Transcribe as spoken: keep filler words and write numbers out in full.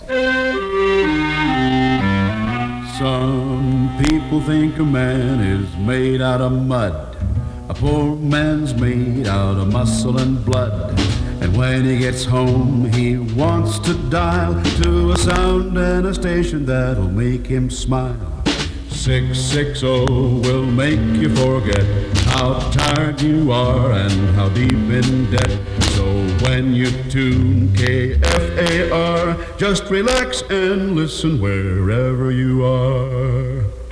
Some people think a man is made out of mud. A poor man's made out of muscle and blood. And when he gets home, he wants to dial to a sound and a station that'll make him smile. six six zero will make you forget how tired you are and how deep in debt. So when you tune K F A R, just relax and listen wherever you are.